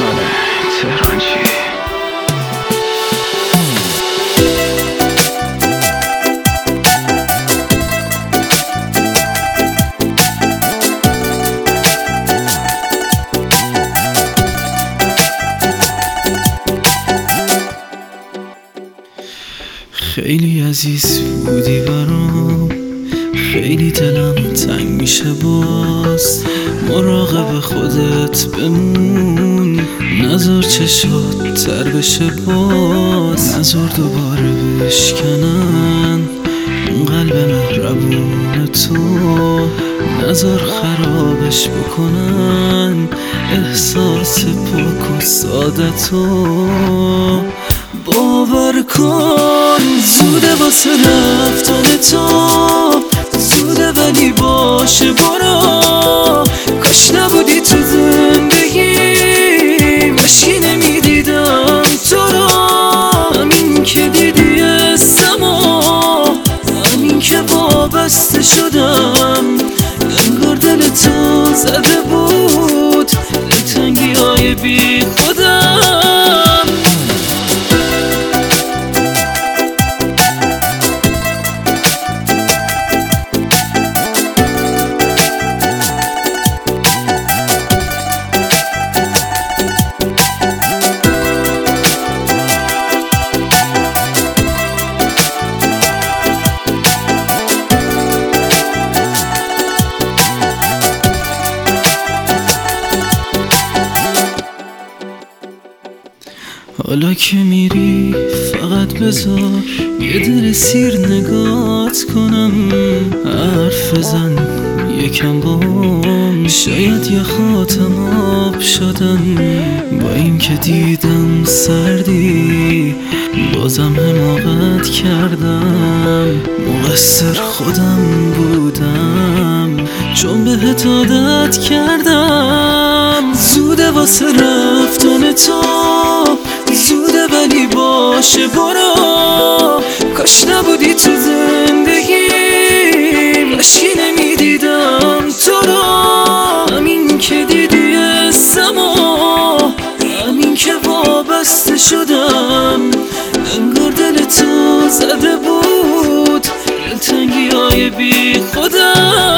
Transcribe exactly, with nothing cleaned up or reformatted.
ساله تهران چی؟ خیلی عزیز بودی برام، خیلی دلم تنگ میشه باز. مراقب خودت بمون، نذار چشات تر بشه باز. نذار دوباره بشکنن قلب مهربون تو، نذار خرابش بکنن احساس پاک و سادتو. باور کن زوده واسه رفتن تو، زوده ولی باشه برو. کاش نبودی تو زندگی، مشکی نمیدیدم تو رو. همین که دیدی اسمو، همین که وابسته شدم، انگار دل تو زده بود دلتنگی های بی خودم. حالا که میری فقط بذار یه دل سیر نگات کنم. حرف بزن یکم بام، شاید یه خاتم آب شدم. با این که دیدم سردی بازم حماقت کردم. مقصر خودم بودم چون بهت عادت کردم. زوده واسه رفتن تو، زوده ولی باشه برو. کاش نبودی تو زندگی، مشکی نمیدیدم تو رو. همین که دیدی اسمو، همین که وابسته شدم، انگار دل تو زده بود دلتنگی های بی خودم.